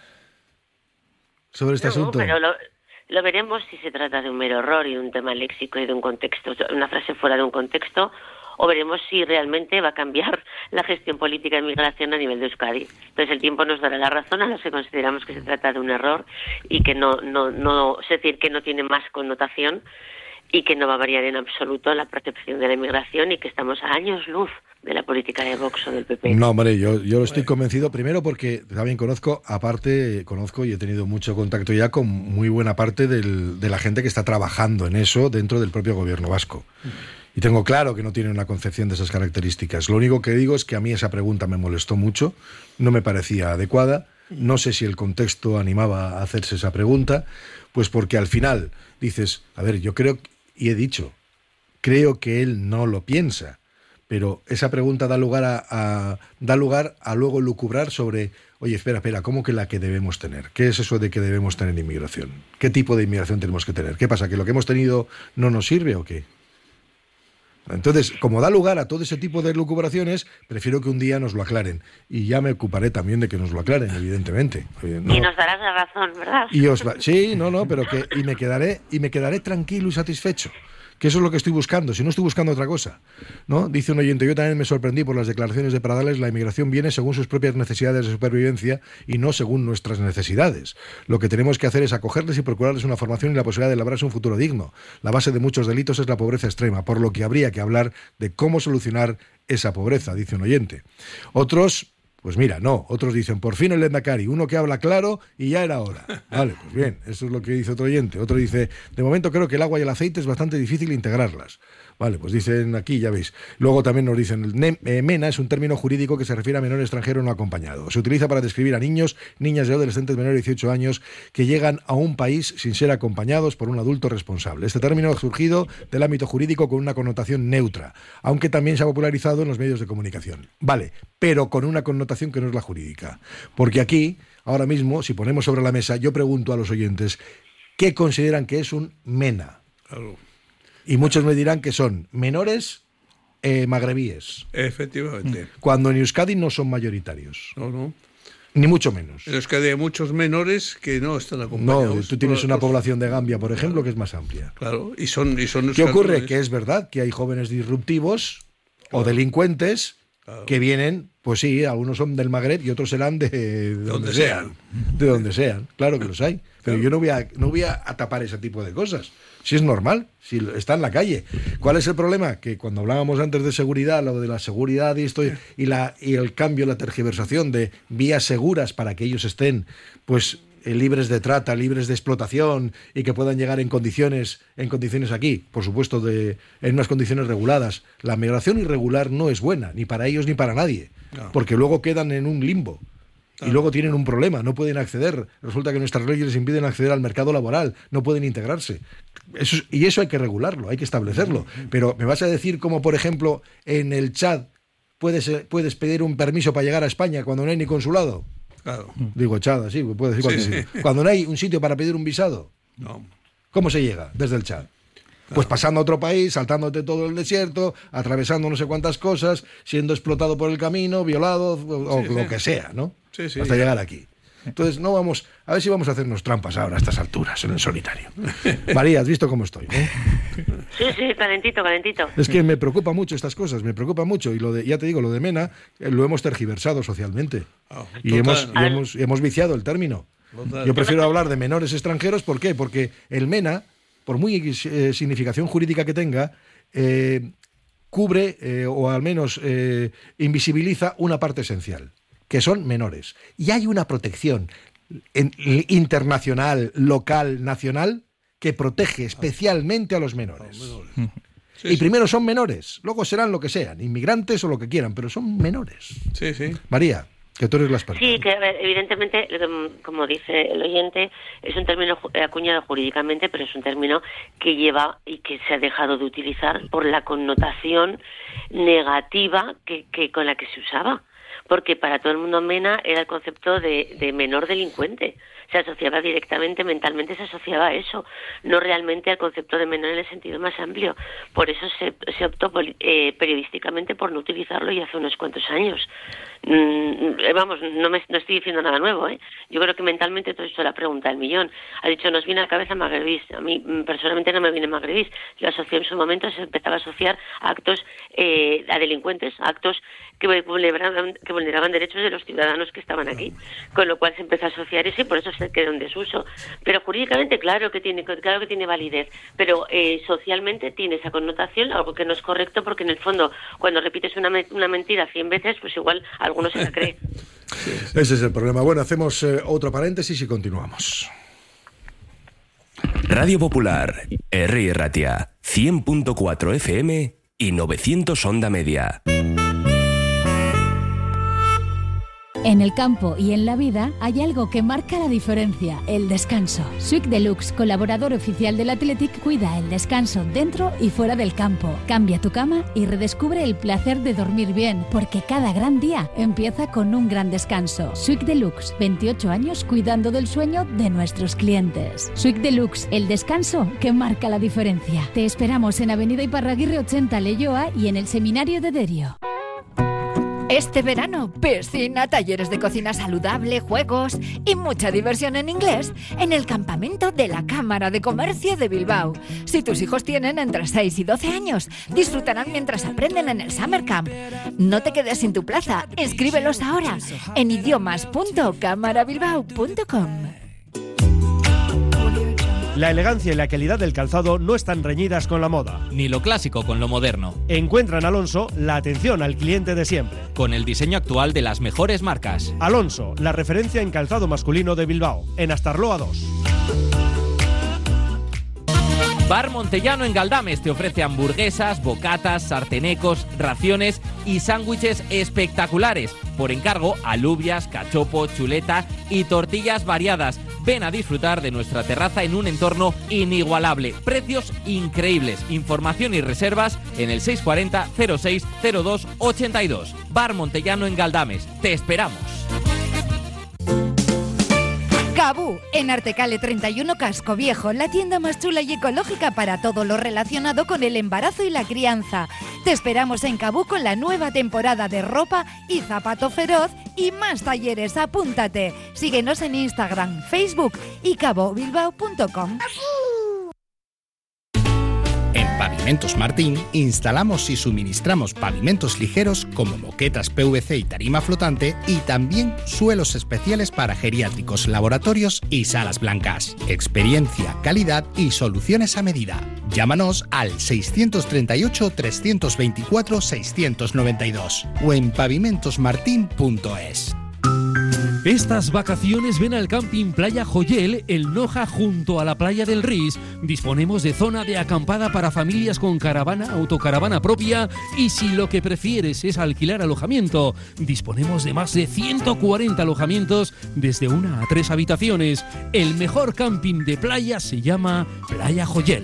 sobre este no, asunto? Pero lo, lo veremos si se trata de un mero error y de un tema léxico y de un contexto, una frase fuera de un contexto, o veremos si realmente va a cambiar la gestión política de migración a nivel de Euskadi. Entonces el tiempo nos dará la razón a los que consideramos que se trata de un error y que no, no, no, es decir, que no tiene más connotación y que no va a variar en absoluto la percepción de la inmigración y que estamos a años luz de la política de Vox o del P P. No, hombre, yo, yo estoy convencido, primero porque también conozco, aparte, conozco y he tenido mucho contacto ya con muy buena parte del, de la gente que está trabajando en eso dentro del propio gobierno vasco. Y tengo claro que no tiene una concepción de esas características. Lo único que digo es que a mí esa pregunta me molestó mucho, no me parecía adecuada. No sé si el contexto animaba a hacerse esa pregunta, pues porque al final dices, a ver, yo creo, y he dicho, creo que él no lo piensa, pero esa pregunta da lugar a, a da lugar a luego lucubrar sobre, oye, espera, espera, ¿cómo que la que debemos tener? ¿Qué es eso de que debemos tener inmigración? ¿Qué tipo de inmigración tenemos que tener? ¿Qué pasa, que lo que hemos tenido no nos sirve o qué? Entonces, como da lugar a todo ese tipo de lucubraciones, prefiero que un día nos lo aclaren. Y ya me ocuparé también de que nos lo aclaren, evidentemente. No. Y nos darás la razón, ¿verdad? Y os va... Sí, no, no, pero que y me quedaré y me quedaré tranquilo y satisfecho. Que eso es lo que estoy buscando, si no estoy buscando otra cosa, ¿no? Dice un oyente, yo también me sorprendí por las declaraciones de Pradales, la inmigración viene según sus propias necesidades de supervivencia y no según nuestras necesidades. Lo que tenemos que hacer es acogerles y procurarles una formación y la posibilidad de labrarse un futuro digno. La base de muchos delitos es la pobreza extrema, por lo que habría que hablar de cómo solucionar esa pobreza, dice un oyente. Otros... Pues mira, no, otros dicen, por fin el Lehendakari, uno que habla claro y ya era hora. Vale, pues bien, eso es lo que dice otro oyente. Otro dice, de momento creo que el agua y el aceite es bastante difícil integrarlas. Vale, pues dicen aquí, ya veis. Luego también nos dicen, eh, MENA es un término jurídico que se refiere a menor extranjero no acompañado. Se utiliza para describir a niños, niñas y adolescentes menores de dieciocho años que llegan a un país sin ser acompañados por un adulto responsable. Este término ha surgido del ámbito jurídico con una connotación neutra, aunque también se ha popularizado en los medios de comunicación. Vale, pero con una connotación que no es la jurídica. Porque aquí, ahora mismo, si ponemos sobre la mesa, yo pregunto a los oyentes, ¿qué consideran que es un MENA? Claro. Y muchos me dirán que son menores eh, magrebíes. Efectivamente. Cuando en Euskadi no son mayoritarios. No, no. Ni mucho menos. En Euskadi hay muchos menores que no están acompañados. No, tú tienes una población de Gambia, por ejemplo, que es más amplia. Claro, y son... Y son ¿Qué ocurre? Que es verdad que hay jóvenes disruptivos claro. o delincuentes claro. que vienen, pues sí, algunos son del Magreb y otros serán de, de donde, donde sean. sean. De donde sean, claro que los hay. Pero claro. yo no voy, a, no voy a tapar ese tipo de cosas. Si es normal, si está en la calle. ¿Cuál es el problema? Que cuando hablábamos antes de seguridad, lo de la seguridad y esto y, la, y el cambio, la tergiversación de vías seguras para que ellos estén pues eh, libres de trata, libres de explotación y que puedan llegar en condiciones, en condiciones aquí, por supuesto, de, en unas condiciones reguladas. La migración irregular no es buena, ni para ellos ni para nadie, no. porque luego quedan en un limbo. Y luego tienen un problema, no pueden acceder. Resulta que nuestras leyes les impiden acceder al mercado laboral, no pueden integrarse. Eso es, y eso hay que regularlo, hay que establecerlo. Pero me vas a decir como, por ejemplo, en el Chad puedes, puedes pedir un permiso para llegar a España cuando no hay ni consulado. Claro. Digo Chad, así, puedes decir sí, cuando, sí. cuando no hay un sitio para pedir un visado. No. ¿Cómo se llega desde el Chad? Pues pasando a otro país, saltándote todo el desierto, atravesando no sé cuántas cosas, siendo explotado por el camino, violado, o, sí, o lo sí. que sea, ¿no? Sí, sí, hasta ya. llegar aquí. Entonces, no vamos, a ver si vamos a hacernos trampas ahora a estas alturas, en el solitario. María, has visto cómo estoy, ¿no? Sí, sí, calentito, calentito. Es que me preocupa mucho estas cosas, me preocupa mucho. Y lo de, ya te digo, lo de MENA, eh, lo hemos tergiversado socialmente. Oh, y hemos, y hemos, hemos viciado el término. Total. Yo prefiero hablar de menores extranjeros, ¿por qué? Porque el MENA, por muy eh, significación jurídica que tenga, eh, cubre eh, o al menos eh, invisibiliza una parte esencial, que son menores. Y hay una protección en, internacional, local, nacional, que protege especialmente a los menores. Sí, y sí. primero son menores, luego serán lo que sean, inmigrantes o lo que quieran, pero son menores. Sí, sí. María, que tú eres la experta. Sí, que a ver, evidentemente, como dice el oyente, es un término acuñado jurídicamente, pero es un término que lleva y que se ha dejado de utilizar por la connotación negativa que, que con la que se usaba. Porque para todo el mundo MENA era el concepto de, de menor delincuente. Se asociaba directamente, mentalmente se asociaba a eso, no realmente al concepto de menor en el sentido más amplio. Por eso se, se optó eh, periodísticamente por no utilizarlo ya hace unos cuantos años. Mm, vamos, no, me, no estoy diciendo nada nuevo, ¿eh? Yo creo que mentalmente todo esto es la pregunta del millón. Ha dicho, nos viene a la cabeza magrebís. A mí personalmente no me viene magrebís. Lo asocié en su momento, se empezaba a asociar a actos, eh, a delincuentes, a actos que vulneraban, que vulneraban derechos de los ciudadanos que estaban aquí. Con lo cual se empezó a asociar eso y por eso se quedó en desuso. Pero jurídicamente, claro que tiene, claro que tiene validez. Pero eh, socialmente tiene esa connotación, algo que no es correcto, porque en el fondo, cuando repites una, una mentira cien veces, pues igual algunos se la cree. Ese es el problema. Bueno, hacemos eh, otro paréntesis y continuamos. Radio Popular, R I Ratia, cien punto cuatro F M y novecientos onda media. En el campo y en la vida hay algo que marca la diferencia, el descanso. Swick Deluxe, colaborador oficial del Athletic, cuida el descanso dentro y fuera del campo. Cambia tu cama y redescubre el placer de dormir bien, porque cada gran día empieza con un gran descanso. Swick Deluxe, veintiocho años cuidando del sueño de nuestros clientes. Swick Deluxe, el descanso que marca la diferencia. Te esperamos en Avenida Iparraguirre ochenta, Leioa, y en el Seminario de Derio. Este verano, piscina, talleres de cocina saludable, juegos y mucha diversión en inglés en el campamento de la Cámara de Comercio de Bilbao. Si tus hijos tienen entre seis y doce años, disfrutarán mientras aprenden en el Summer Camp. No te quedes sin tu plaza, inscríbelos ahora en idiomas punto cámara bilbao punto com. La elegancia y la calidad del calzado no están reñidas con la moda. Ni lo clásico con lo moderno. Encuentra en Alonso la atención al cliente de siempre. Con el diseño actual de las mejores marcas. Alonso, la referencia en calzado masculino de Bilbao, en Astarloa dos. Bar Montellano en Galdames te ofrece hamburguesas, bocatas, sartenecos, raciones y sándwiches espectaculares. Por encargo, alubias, cachopo, chuleta y tortillas variadas. Ven a disfrutar de nuestra terraza en un entorno inigualable. Precios increíbles. Información y reservas en el seis cuatro cero cero seis cero dos ochenta y dos. Bar Montellano en Galdames. Te esperamos. Cabú, en Artecale treinta y uno Casco Viejo, la tienda más chula y ecológica para todo lo relacionado con el embarazo y la crianza. Te esperamos en Cabú con la nueva temporada de ropa y zapato feroz y más talleres. Apúntate. Síguenos en Instagram, Facebook y cabo bilbao punto com. En Pavimentos Martín instalamos y suministramos pavimentos ligeros como moquetas P V C y tarima flotante y también suelos especiales para geriátricos, laboratorios y salas blancas. Experiencia, calidad y soluciones a medida. Llámanos al seiscientos treinta y ocho, trescientos veinticuatro, seiscientos noventa y dos o en pavimentos martin punto es. Estas vacaciones ven al Camping Playa Joyel, el Noja, junto a la playa del Ris. Disponemos de zona de acampada para familias con caravana, autocaravana propia y si lo que prefieres es alquilar alojamiento, disponemos de más de ciento cuarenta alojamientos desde una a tres habitaciones. El mejor camping de playa se llama Playa Joyel.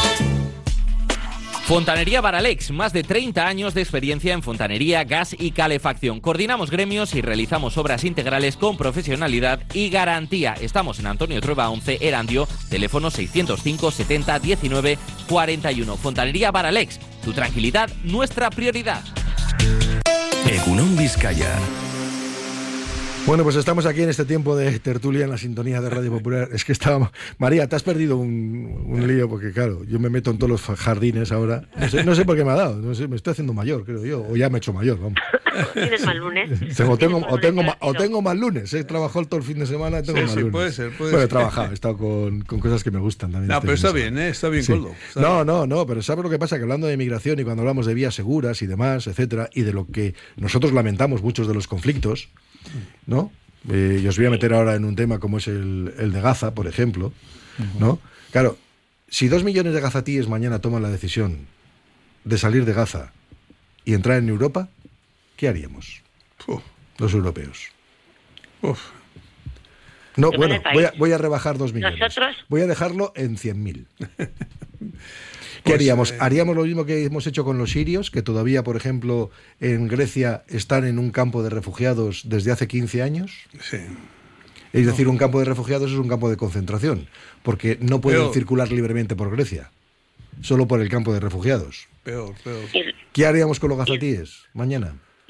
Fontanería Baralex, más de treinta años de experiencia en fontanería, gas y calefacción. Coordinamos gremios y realizamos obras integrales con profesionalidad y garantía. Estamos en Antonio Trueba once, Erandio, teléfono seiscientos cinco, setenta, diecinueve, cuarenta y uno. Fontanería Baralex, tu tranquilidad, nuestra prioridad. Egunon Vizcaya. Bueno, pues estamos aquí en este tiempo de tertulia en la sintonía de Radio Popular. Es que estábamos... María, te has perdido un, un lío porque, claro, yo me meto en todos los jardines ahora. No sé, no sé por qué me ha dado. No sé, me estoy haciendo mayor, creo yo. O ya me he hecho mayor, vamos. ¿Tienes mal lunes? Tengo, tengo, o, tengo, o tengo más lunes. He trabajado todo el fin de semana. Tengo sí, más sí, lunes. puede ser. Puede bueno, ser. he trabajado. He estado con, con cosas que me gustan también. No, este pero está fin de bien, ¿eh? Está bien, sí. Coldo. Está no, bien. no, no. Pero ¿sabes lo que pasa? Que hablando de migración y cuando hablamos de vías seguras y demás, etcétera, y de lo que nosotros lamentamos muchos de los conflictos, ¿no? Eh, y os voy a meter ahora en un tema como es el, el de Gaza, por ejemplo, ¿no? Claro, si dos millones de gazatíes mañana toman la decisión de salir de Gaza y entrar en Europa, ¿qué haríamos? Uf. Los europeos. Uf. No, Depende bueno, del país. voy a, voy a rebajar dos millones. Nosotros... Voy a dejarlo en cien mil. ¿Qué Pues, haríamos? eh, ¿Haríamos lo mismo que hemos hecho con los sirios, que todavía, por ejemplo, en Grecia están en un campo de refugiados desde hace quince años? Sí. Es decir, un campo de refugiados es un campo de concentración, porque no pueden Peor. circular libremente por Grecia, solo por el campo de refugiados. Peor, peor. Y, ¿Qué haríamos con los gazatíes mañana? y,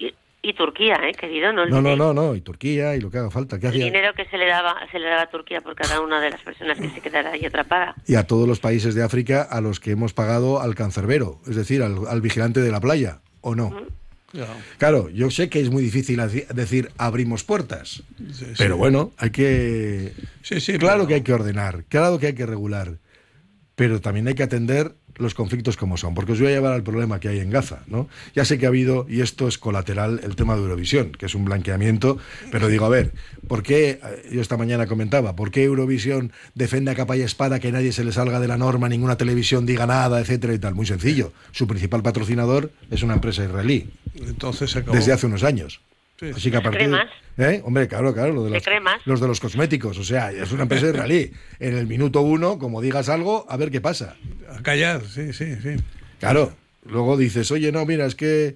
Y Turquía, ¿eh, querido? No, no, no, no, no, y Turquía, y lo que haga falta. ¿Qué el hacía? dinero que se le daba se le daba a Turquía por cada una de las personas que se quedara ahí atrapada. Y a todos los países de África a los que hemos pagado al cancerbero, es decir, al, al vigilante de la playa, ¿o no? Mm. Claro, yo sé que es muy difícil decir abrimos puertas, sí, sí. Pero bueno, hay que... Sí, sí, claro pero... que hay que ordenar, claro que hay que regular, pero también hay que atender los conflictos como son, porque os voy a llevar al problema que hay en Gaza, ¿no? Ya sé que ha habido, y esto es colateral, el tema de Eurovisión, que es un blanqueamiento, pero digo, a ver, ¿por qué, yo esta mañana comentaba, ¿por qué Eurovisión defiende a capa y espada que nadie se le salga de la norma, ninguna televisión diga nada, etcétera y tal? Muy sencillo, su principal patrocinador es una empresa israelí. Entonces se acabó. Desde hace unos años. Sí. Así que a partir ¿Cremas? ¿Eh? Hombre, claro, claro, lo de los, los de los cosméticos, o sea, es una empresa israelí. En el minuto uno, como digas algo, a ver qué pasa. A callar, sí, sí, sí. Claro, luego dices, oye, no, mira, es que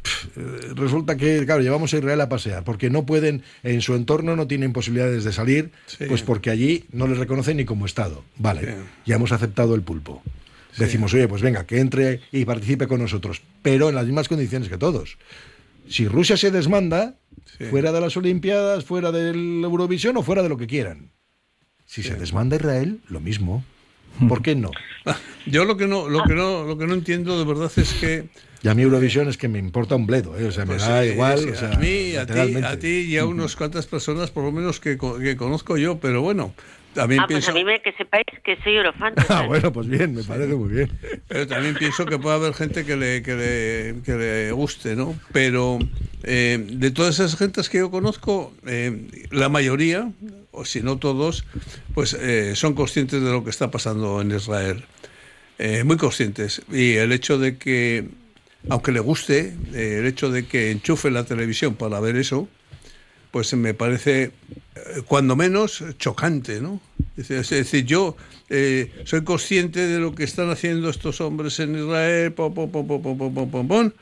pff, resulta que, claro, llevamos a Israel a pasear, porque no pueden, en su entorno no tienen posibilidades de salir, sí. Pues porque allí no les reconocen ni como Estado. Vale, sí. Ya hemos aceptado el pulpo. Sí. Decimos, oye, pues venga, que entre y participe con nosotros, pero en las mismas condiciones que todos. Si Rusia se desmanda, sí. Fuera de las Olimpiadas, fuera del Eurovisión o fuera de lo que quieran. Si sí. Se desmanda Israel, lo mismo. ¿Por qué no? Yo lo que no, lo que no, lo que no entiendo de verdad es que... Y a mí Eurovisión es que me importa un bledo, ¿eh? O sea, me pues da sí, igual. Sí, o sea, a mí, a ti, a ti y a unas cuantas personas, por lo menos que, que conozco yo, pero bueno... También ah, pienso... pues a mí me, que sepáis que soy eurofan. Ah, bueno, pues bien, me sí. Parece muy bien. Pero también pienso que puede haber gente que le, que le, que le guste, ¿no? Pero eh, de todas esas gentes que yo conozco, eh, la mayoría, o si no todos, pues eh, son conscientes de lo que está pasando en Israel. Eh, muy conscientes. Y el hecho de que, aunque le guste, eh, el hecho de que enchufe la televisión para ver eso, pues me parece, cuando menos, chocante, ¿no? Es decir, yo eh, soy consciente de lo que están haciendo estos hombres en Israel, pom, pom, pom, pom, pom, pom, pom, pom,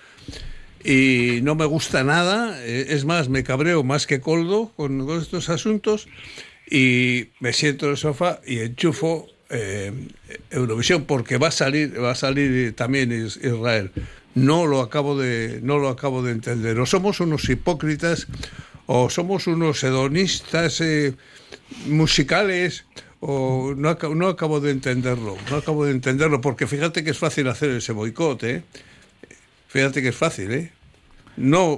y no me gusta nada, eh, es más, me cabreo más que coldo con, con estos asuntos, y me siento en el sofá y enchufo eh, Eurovisión, porque va a salir, va a salir también Israel. No lo acabo de, no lo acabo de entender. O somos unos hipócritas, o somos unos hedonistas eh, musicales, o no, no acabo de entenderlo, no acabo de entenderlo, porque fíjate que es fácil hacer ese boicot, ¿eh? Fíjate que es fácil, ¿eh? No,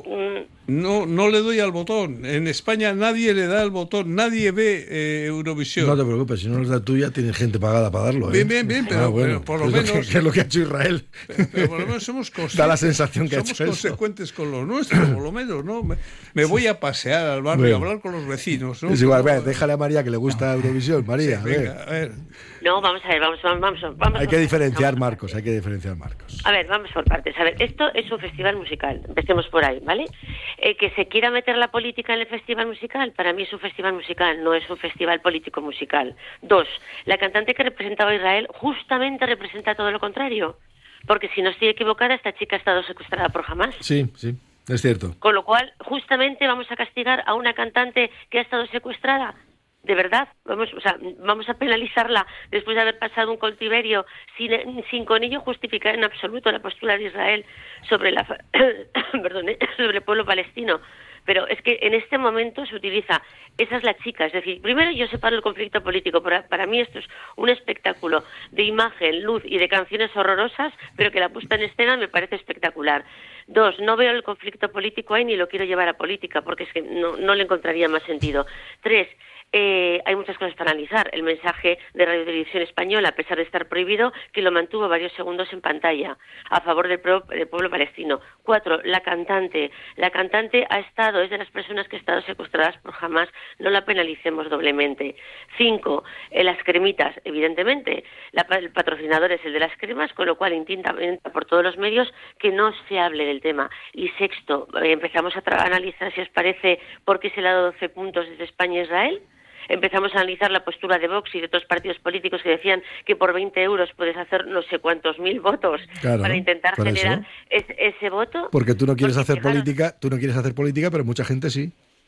no, no le doy al botón. En España nadie le da al botón, nadie ve eh, Eurovisión. No te preocupes, si no es la tuya, tienes gente pagada para darlo, ¿eh? Bien, bien, bien, pero, ah, bueno, pero por lo es menos... Lo que, es lo que ha hecho Israel. Pero, pero por lo menos somos conscientes. Da la sensación que somos ha hecho consecuentes eso. con lo nuestro, por lo menos, ¿no? Me, me voy a pasear al barrio bueno. a hablar con los vecinos, ¿no? Es igual, vea, déjale a María que le gusta Eurovisión, María. Sí, venga, a ver. No, vamos a ver, vamos, vamos, vamos. vamos hay que diferenciar, Marcos, hay que diferenciar, Marcos. A ver, vamos por partes. A ver, esto es un festival musical, empecemos por ahí, ¿vale? Eh, que se quiera meter la política en el festival musical, para mí es un festival musical, no es un festival político musical. Dos, la cantante que representaba a Israel justamente representa todo lo contrario, porque si no estoy equivocada, esta chica ha estado secuestrada por Hamas. Sí, sí, es cierto. Con lo cual, justamente vamos a castigar a una cantante que ha estado secuestrada. De verdad, vamos, o sea, vamos a penalizarla después de haber pasado un cautiverio sin, sin con ello justificar en absoluto la postura de Israel sobre la perdón, sobre el pueblo palestino. Pero es que en este momento se utiliza, esa es la chica, es decir, primero yo separo el conflicto político, para, para mí esto es un espectáculo de imagen, luz y de canciones horrorosas, pero que la puesta en escena me parece espectacular. Dos, no veo el conflicto político ahí ni lo quiero llevar a política, porque es que no, no le encontraría más sentido. Tres, Eh, hay muchas cosas para analizar. El mensaje de Radio Televisión Española, a pesar de estar prohibido, que lo mantuvo varios segundos en pantalla a favor del, pro, del pueblo palestino. Cuatro, la cantante. La cantante ha estado, es de las personas que han estado secuestradas por Hamas, no la penalicemos doblemente. Cinco, eh, las cremitas, evidentemente. La, el patrocinador es el de las cremas, con lo cual intenta, intenta por todos los medios que no se hable del tema. Y sexto, eh, empezamos a, a analizar, si os parece, por qué se le ha dado doce puntos desde España a Israel. Empezamos a analizar la postura de Vox y de otros partidos políticos que decían que por veinte euros puedes hacer no sé cuántos mil votos claro, para intentar generar es, ese voto. Porque tú no quieres porque, hacer claro, política, tú no quieres hacer política, pero mucha gente sí.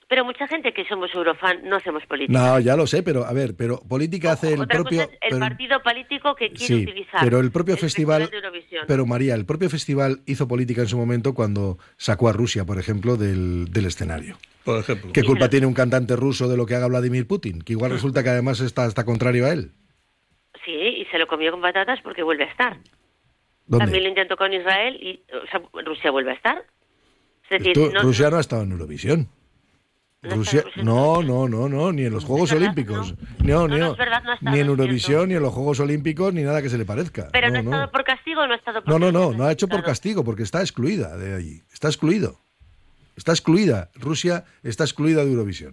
Pero mucha gente que somos eurofan no hacemos política. No, ya lo sé, pero a ver, pero política hace el Otra propio... cosa es el pero, partido político que quiere sí, utilizar. pero el propio el festival... de Eurovisión. Pero María, el propio festival hizo política en su momento cuando sacó a Rusia, por ejemplo, del, del escenario. Por ejemplo. ¿Qué culpa tiene un cantante ruso de lo que haga Vladimir Putin? Que igual resulta que además está, está contrario a él. Sí, y se lo comió con patatas porque vuelve a estar. ¿Dónde? También lo intentó con Israel y o sea, Rusia vuelve a estar. Es decir, Esto, no, Rusia no ha estado en Eurovisión. No Rusia, está en no, no, no, no, ni en los Juegos verdad, Olímpicos, no, No, ni, no, es verdad, no ha estado, ni en es Eurovisión, ni en los Juegos Olímpicos, ni nada que se le parezca. Pero no, no, ha estado no. por castigo o no ha estado por No, no, castigo. no, no ha hecho por castigo, porque está excluida de allí. Está excluido. Está excluida. Rusia está excluida de Eurovisión.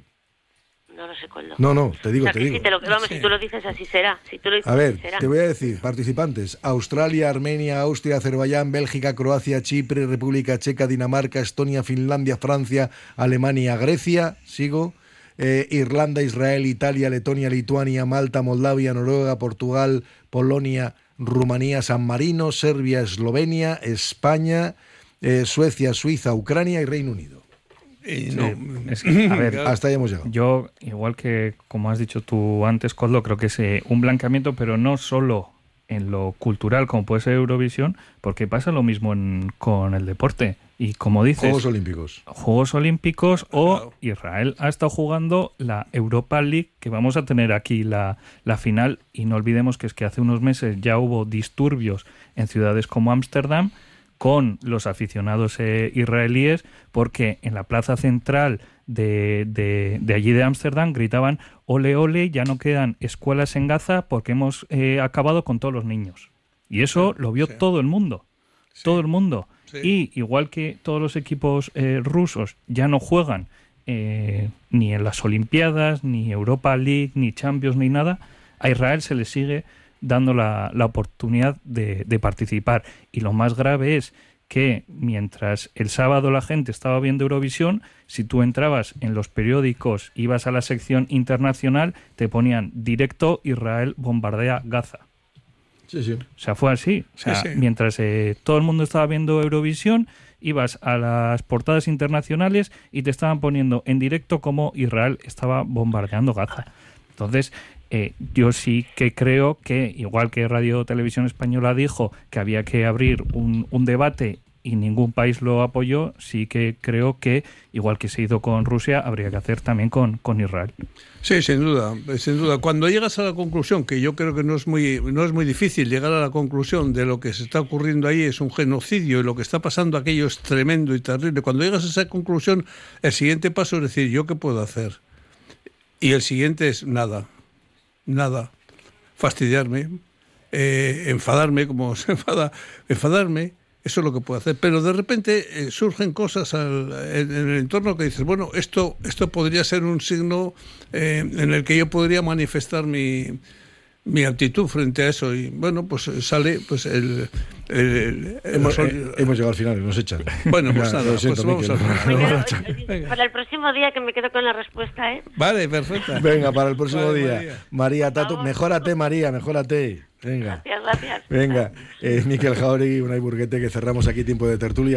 No lo sé, Coldo. No, no, te digo, O sea, te que digo. Si, te lo, vamos, si tú lo dices, así será. Si tú lo dices, A ver, así será. te voy a decir, participantes: Australia, Armenia, Austria, Azerbaiyán, Bélgica, Croacia, Chipre, República Checa, Dinamarca, Estonia, Finlandia, Francia, Alemania, Grecia, sigo, eh, Irlanda, Israel, Italia, Letonia, Lituania, Malta, Moldavia, Noruega, Portugal, Polonia, Rumanía, San Marino, Serbia, Eslovenia, España, eh, Suecia, Suiza, Ucrania y Reino Unido. Y Sí, no, es que, a ver, hasta ahí hemos llegado. Yo, igual que como has dicho tú antes, Coldo, creo que es eh, un blanqueamiento, pero no solo en lo cultural, como puede ser Eurovisión, porque pasa lo mismo en, con el deporte. Y como dices... Juegos Olímpicos. Juegos Olímpicos o Israel ha estado jugando la Europa League, que vamos a tener aquí la, la final, y no olvidemos que es que hace unos meses ya hubo disturbios en ciudades como Ámsterdam con los aficionados eh, israelíes, porque en la plaza central de, de, de allí de Ámsterdam gritaban ole ole, ya no quedan escuelas en Gaza porque hemos eh, acabado con todos los niños. Y eso Sí, lo vio sí. todo el mundo, Sí. todo el mundo. Sí. Y igual que todos los equipos eh, rusos ya no juegan eh, ni en las Olimpiadas, ni Europa League, ni Champions, ni nada, a Israel se le sigue dando la, la oportunidad de, de participar. Y lo más grave es que mientras el sábado la gente estaba viendo Eurovisión, si tú entrabas en los periódicos, ibas a la sección internacional, te ponían directo Israel bombardea Gaza. Sí, sí. O sea, fue así. O sea, Sí, sí. mientras eh, todo el mundo estaba viendo Eurovisión, ibas a las portadas internacionales y te estaban poniendo en directo cómo Israel estaba bombardeando Gaza. Entonces, eh, yo sí que creo que, igual que Radio Televisión Española dijo que había que abrir un, un debate y ningún país lo apoyó, sí que creo que, igual que se hizo con Rusia, habría que hacer también con, con Israel. Sí, sin duda, sin duda. Cuando llegas a la conclusión, que yo creo que no es muy no es muy difícil llegar a la conclusión de lo que se está ocurriendo ahí es un genocidio y lo que está pasando aquello es tremendo y terrible. Cuando llegas a esa conclusión, el siguiente paso es decir, ¿yo qué puedo hacer? Y el siguiente es nada, nada. Fastidiarme, eh, enfadarme, como se enfada, enfadarme. Eso es lo que puedo hacer. Pero de repente eh, surgen cosas al, en, en el entorno que dices, bueno, esto esto podría ser un signo eh, en el que yo podría manifestar mi, mi actitud frente a eso. Y bueno, pues sale pues el... el, el- el- Hemos, el- eh, hemos llegado al final, nos echan. Bueno, pues Ya, nada, lo siento, pues vamos Miquel. al Me final. quedo- Venga. para el próximo día que me quedo con la respuesta, ¿eh? Vale, perfecto. Venga, para el próximo Vale, día. María. María, Tato, mejórate, María, mejórate. Venga. Gracias, gracias. Venga, eh, Miquel Jauregui, Unai Burguete, que cerramos aquí tiempo de tertulia.